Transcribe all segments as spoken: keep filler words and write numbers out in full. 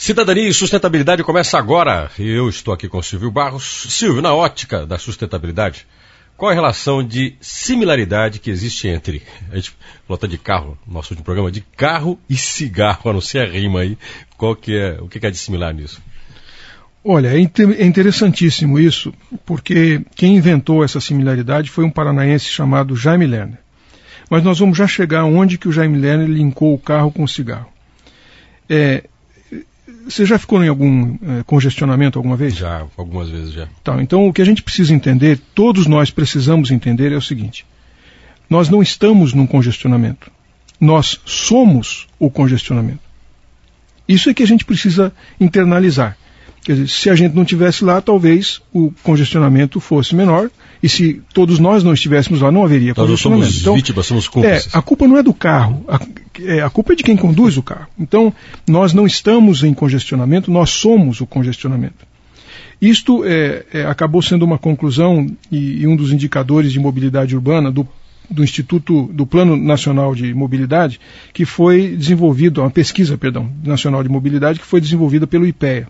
Cidadania e sustentabilidade começa agora. Eu estou aqui com o Silvio Barros. Silvio, na ótica da sustentabilidade, qual é a relação de similaridade que existe entre, a gente falou de carro, nosso último programa, de carro e cigarro, a não ser a rima aí, qual que é, o que é de similar nisso? Olha, é, inter, é interessantíssimo isso, porque quem inventou essa similaridade foi um paranaense chamado Jaime Lerner. Mas nós vamos já chegar onde que o Jaime Lerner linkou o carro com o cigarro. É, Você já ficou em algum é, congestionamento alguma vez? Já, algumas vezes já. Tá, então o que a gente precisa entender, todos nós precisamos entender é o seguinte: nós não estamos num congestionamento, nós somos o congestionamento. Isso é que a gente precisa internalizar. Quer dizer, se a gente não estivesse lá, talvez o congestionamento fosse menor, e se todos nós não estivéssemos lá, não haveria nós congestionamento. Nós somos vítimas, somos cúmplices. É, a culpa não é do carro, a, é, a culpa é de quem conduz o carro. Então, nós não estamos em congestionamento, nós somos o congestionamento. Isto é, é, acabou sendo uma conclusão e, e um dos indicadores de mobilidade urbana do, do Instituto, do Plano Nacional de Mobilidade, que foi desenvolvido, uma pesquisa, perdão, nacional de mobilidade, que foi desenvolvida pelo IPEA.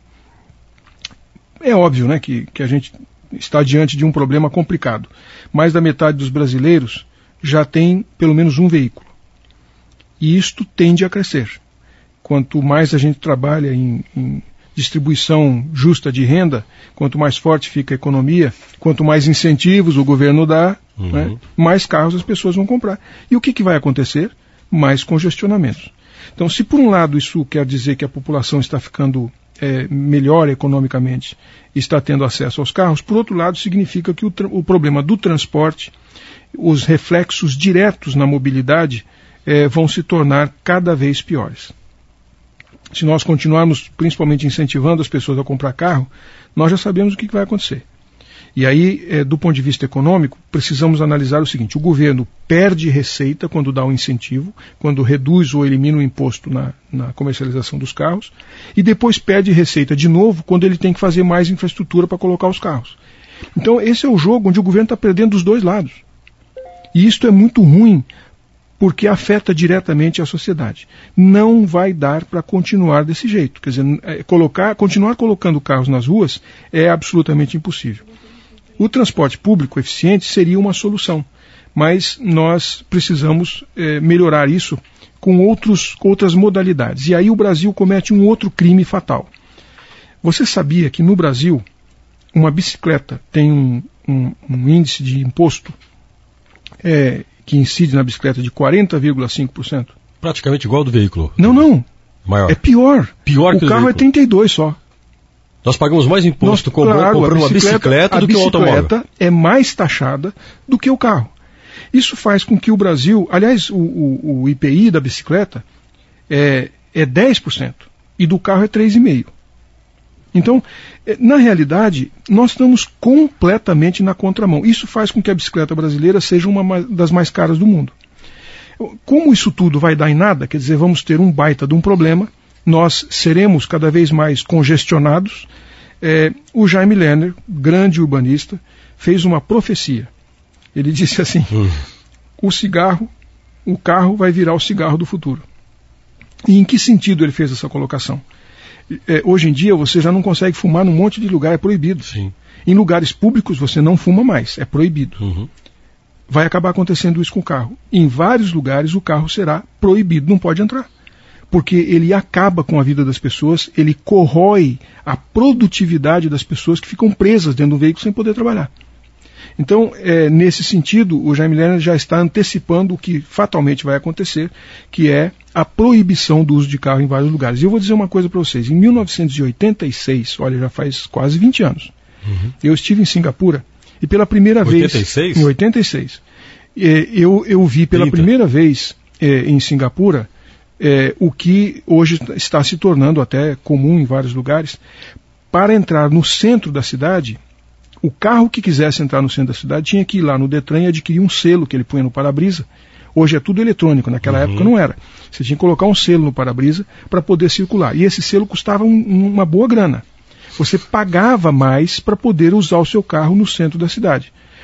É óbvio, né, que, que a gente está diante de um problema complicado. Mais da metade dos brasileiros já tem pelo menos um veículo. E isto tende a crescer. Quanto mais a gente trabalha em, em distribuição justa de renda, quanto mais forte fica a economia, quanto mais incentivos o governo dá, uhum. né, mais carros as pessoas vão comprar. E o que, que vai acontecer? Mais congestionamentos. Então, se por um lado isso quer dizer que a população está ficando É, melhor economicamente, está tendo acesso aos carros, por outro lado significa que o, o problema do transporte, os reflexos diretos na mobilidade é, vão se tornar cada vez piores. Se nós continuarmos principalmente incentivando as pessoas a comprar carro, nós já sabemos o que vai acontecer. E aí, é, do ponto de vista econômico, precisamos analisar o seguinte: o governo perde receita quando dá um incentivo, quando reduz ou elimina o imposto na, na comercialização dos carros, e depois perde receita de novo quando ele tem que fazer mais infraestrutura para colocar os carros. Então, esse é o jogo onde o governo está perdendo dos dois lados. E isto é muito ruim, porque afeta diretamente a sociedade. Não vai dar para continuar desse jeito. Quer dizer, é, colocar, continuar colocando carros nas ruas é absolutamente impossível. O transporte público eficiente seria uma solução, mas nós precisamos é, melhorar isso com outros, outras modalidades. E aí o Brasil comete um outro crime fatal. Você sabia que no Brasil uma bicicleta tem um, um, um índice de imposto é, que incide na bicicleta de quarenta vírgula cinco por cento? Praticamente igual ao do veículo. Não, não. Maior. É pior. Pior que o carro é trinta e dois só. Nós pagamos mais imposto Nós, claro, comprando uma bicicleta do que o automóvel. A bicicleta é mais taxada do que o carro. Isso faz com que o Brasil, aliás, o, o, o I P I da bicicleta é, é dez por cento e do carro é três vírgula cinco por cento. Então, na realidade, nós estamos completamente na contramão. Isso faz com que a bicicleta brasileira seja uma das mais caras do mundo. Como isso tudo vai dar em nada, quer dizer, vamos ter um baita de um problema, nós seremos cada vez mais congestionados. É, o Jaime Lerner, grande urbanista, fez uma profecia. Ele disse assim, hum. o cigarro, o carro vai virar o cigarro do futuro. E em que sentido ele fez essa colocação? É, hoje em dia você já não consegue fumar num monte de lugar, é proibido. Sim. Em lugares públicos você não fuma mais, é proibido. Uhum. Vai acabar acontecendo isso com o carro. Em vários lugares o carro será proibido, não pode entrar. Porque ele acaba com a vida das pessoas, ele corrói a produtividade das pessoas que ficam presas dentro do veículo sem poder trabalhar. Então, é, nesse sentido, o Jaime Lerner já está antecipando o que fatalmente vai acontecer, que é a proibição do uso de carro em vários lugares. E eu vou dizer uma coisa para vocês, em mil novecentos e oitenta e seis, olha, já faz quase vinte anos, uhum. eu estive em Singapura e pela primeira oitenta e seis? vez... Em oitenta e seis? É, eu, eu vi pela trinta primeira vez é, em Singapura É, o que hoje está se tornando até comum em vários lugares. Para entrar no centro da cidade, o carro que quisesse entrar no centro da cidade tinha que ir lá no Detran e adquirir um selo que ele punha no para-brisa. Hoje é tudo eletrônico, naquela uhum. época não era. Você tinha que colocar um selo no para-brisa para poder circular. E esse selo custava um, uma boa grana. Você pagava mais para poder usar o seu carro no centro da cidade.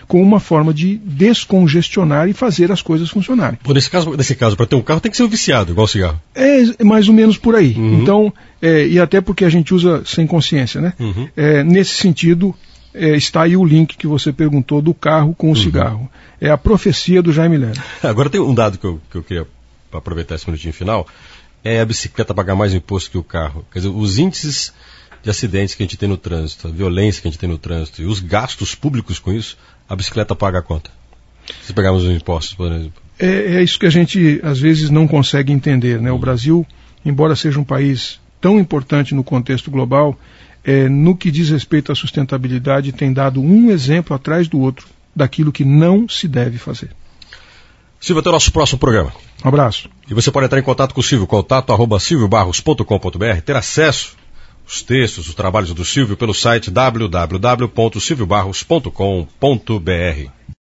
como uma forma de descongestionar e fazer as coisas funcionarem. Por nesse caso, nesse caso, para ter um carro tem que ser um viciado, igual cigarro. É mais ou menos por aí. Uhum. Então, é, e até porque a gente usa sem consciência, né? Uhum. É, nesse sentido, é, está aí o link que você perguntou do carro com o uhum. cigarro. É a profecia do Jaime Lerner. Agora tem um dado que eu, que eu queria aproveitar esse minutinho final. É a bicicleta pagar mais imposto que o carro. Quer dizer, os índices de acidentes que a gente tem no trânsito, a violência que a gente tem no trânsito e os gastos públicos com isso, a bicicleta paga a conta. Se pegarmos os impostos, por exemplo. É, é isso que a gente, às vezes, não consegue entender, né? O Brasil, embora seja um país tão importante no contexto global, é, no que diz respeito à sustentabilidade, tem dado um exemplo atrás do outro daquilo que não se deve fazer. Silvio, até o nosso próximo programa. Um abraço. E você pode entrar em contato com o Silvio, contato arroba silvio barros ponto com ponto b r, ter acesso os textos, os trabalhos do Silvio pelo site w w w ponto silvio barros ponto com ponto b r.